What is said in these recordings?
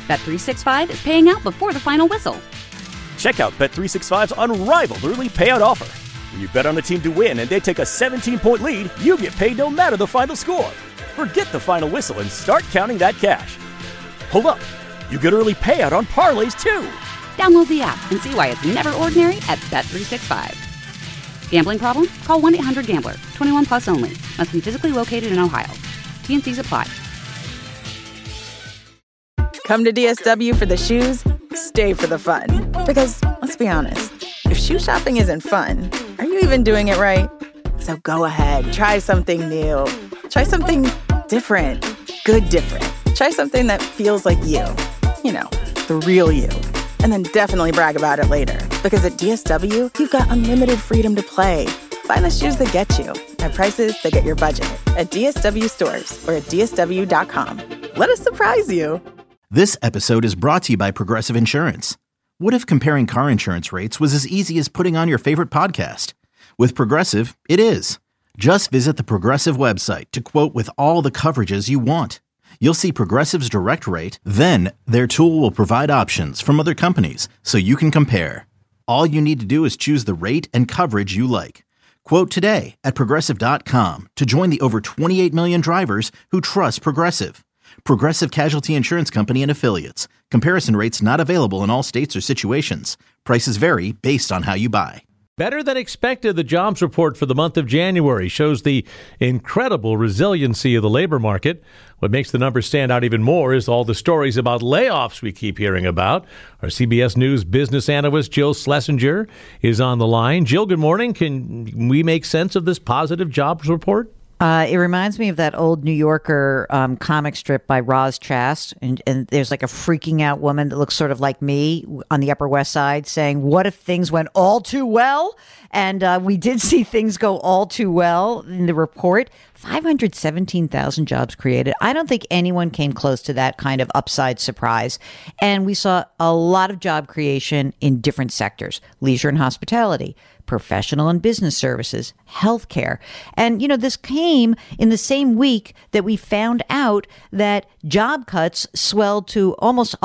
Bet365 is paying out before the final whistle. Check out Bet365's unrivaled early payout offer. When you bet on a team to win and they take a 17-point lead, you get paid no matter the final score. Forget the final whistle and start counting that cash. Hold up. You get early payout on parlays, too. Download the app and see why it's never ordinary at Bet365. Gambling problem? Call 1-800-GAMBLER. 21 plus only. Must be physically located in Ohio. T&Cs apply. Come to DSW for the shoes, stay for the fun. Because, let's be honest, if shoe shopping isn't fun, are you even doing it right? So go ahead, try something new. Try something different. Good different. Try something that feels like you. You know, the real you. And then definitely brag about it later. Because at DSW, you've got unlimited freedom to play. Find the shoes that get you at prices that get your budget at DSW stores or at DSW.com. Let us surprise you. This episode is brought to you by Progressive Insurance. What if comparing car insurance rates was as easy as putting on your favorite podcast? With Progressive, it is. Just visit the Progressive website to quote with all the coverages you want. You'll see Progressive's direct rate, then their tool will provide options from other companies so you can compare. All you need to do is choose the rate and coverage you like. Quote today at Progressive.com to join the over 28 million drivers who trust Progressive. Progressive Casualty Insurance Company and Affiliates. Comparison rates not available in all states or situations. Prices vary based on how you buy. Better than expected, the jobs report for the month of January shows the incredible resiliency of the labor market. What makes the numbers stand out even more is all the stories about layoffs we keep hearing about. Our CBS News business analyst, Jill Schlesinger, is on the line. Jill, good morning. Can we make sense of this positive jobs report? It reminds me of that old New Yorker comic strip by Roz Chast. And there's like a freaking out woman that looks sort of like me on the Upper West Side saying, what if things went all too well? And we did see things go all too well in the report. 517,000 jobs created. I don't think anyone came close to that kind of upside surprise. And we saw a lot of job creation in different sectors: leisure and hospitality, professional and business services, healthcare. And, you know, this came in the same week that we found out that job cuts swelled to almost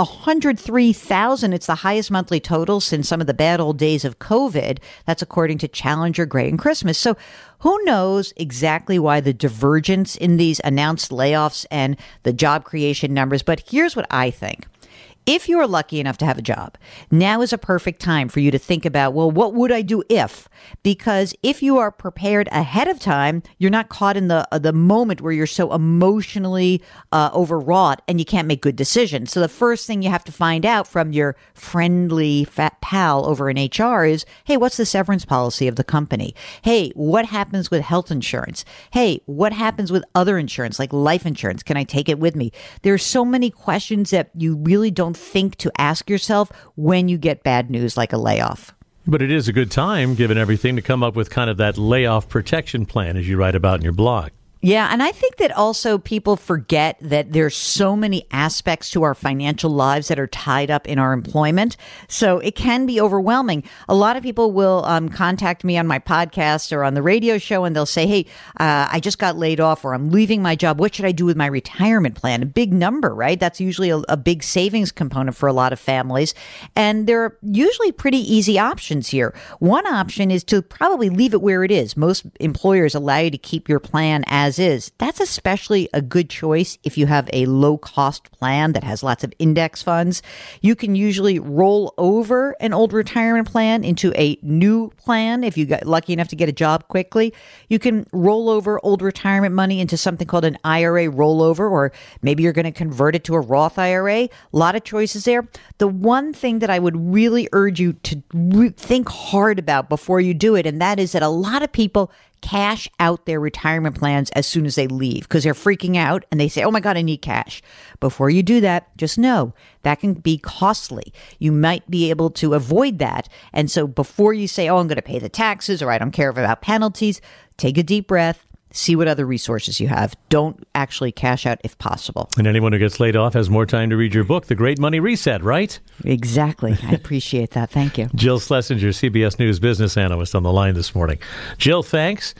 103,000. It's the highest monthly total since some of the bad old days of COVID. That's according to Challenger, Gray and Christmas. So who knows exactly why the divergence in these announced layoffs and the job creation numbers? But here's what I think. If you're lucky enough to have a job, now is a perfect time for you to think about, well, what would I do if? Because if you are prepared ahead of time, you're not caught in the moment where you're so emotionally overwrought and you can't make good decisions. So the first thing you have to find out from your friendly fat pal over in HR is, hey, what's the severance policy of the company? Hey, what happens with health insurance? Hey, what happens with other insurance like life insurance? Can I take it with me? There's so many questions that you really don't think to ask yourself when you get bad news like a layoff. But it is a good time, given everything, to come up with kind of that layoff protection plan, as you write about in your blog. Yeah, and I think that also people forget that there's so many aspects to our financial lives that are tied up in our employment. So it can be overwhelming. A lot of people will contact me on my podcast or on the radio show, and they'll say, hey, I just got laid off, or I'm leaving my job. What should I do with my retirement plan? A big number, right? That's usually a big savings component for a lot of families. And there are usually pretty easy options here. One option is to probably leave it where it is. Most employers allow you to keep your plan as is. That's especially a good choice if you have a low cost plan that has lots of index funds. You can usually roll over an old retirement plan into a new plan if you got lucky enough to get a job quickly. You can roll over old retirement money into something called an IRA rollover, or maybe you're going to convert it to a Roth IRA. A lot of choices there. The one thing that I would really urge you to think hard about before you do it, and that is that a lot of people cash out their retirement plans as soon as they leave because they're freaking out and they say, oh my God, I need cash. Before you do that, just know that can be costly. You might be able to avoid that. And so before you say, oh, I'm going to pay the taxes, or I don't care about penalties, take a deep breath. See what other resources you have. Don't actually cash out if possible. And anyone who gets laid off has more time to read your book, The Great Money Reset, right? Exactly. I appreciate that. Thank you. Jill Schlesinger, CBS News business analyst, on the line this morning. Jill, thanks.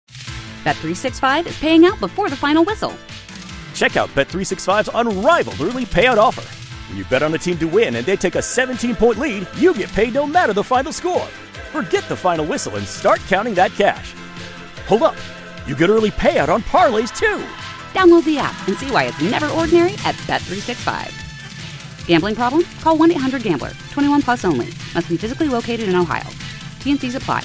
Bet365 is paying out before the final whistle. Check out Bet365's unrivaled early payout offer. When you bet on a team to win and they take a 17-point lead, you get paid no matter the final score. Forget the final whistle and start counting that cash. Hold up. You get early payout on parlays, too. Download the app and see why it's never ordinary at Bet365. Gambling problem? Call 1-800-GAMBLER. 21 plus only. Must be physically located in Ohio. T&Cs apply.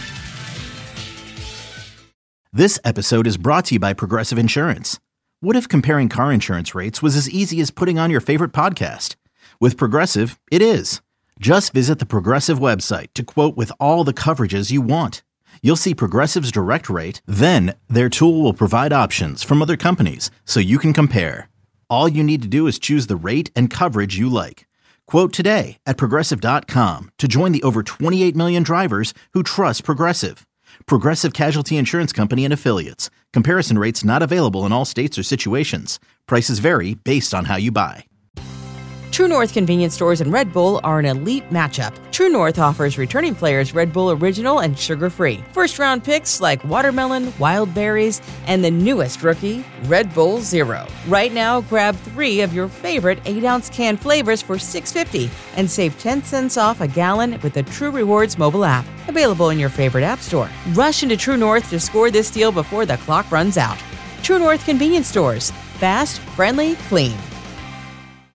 This episode is brought to you by Progressive Insurance. What if comparing car insurance rates was as easy as putting on your favorite podcast? With Progressive, it is. Just visit the Progressive website to quote with all the coverages you want. You'll see Progressive's direct rate, then their tool will provide options from other companies so you can compare. All you need to do is choose the rate and coverage you like. Quote today at Progressive.com to join the over 28 million drivers who trust Progressive. Progressive Casualty Insurance Company and Affiliates. Comparison rates not available in all states or situations. Prices vary based on how you buy. True North convenience stores and Red Bull are an elite matchup. True North offers returning players Red Bull Original and sugar-free. First-round picks like watermelon, wild berries, and the newest rookie, Red Bull Zero. Right now, grab 3 of your favorite 8-ounce can flavors for $6.50 and save 10 cents off a gallon with the True Rewards mobile app. Available in your favorite app store. Rush into True North to score this deal before the clock runs out. True North convenience stores. Fast, friendly, clean.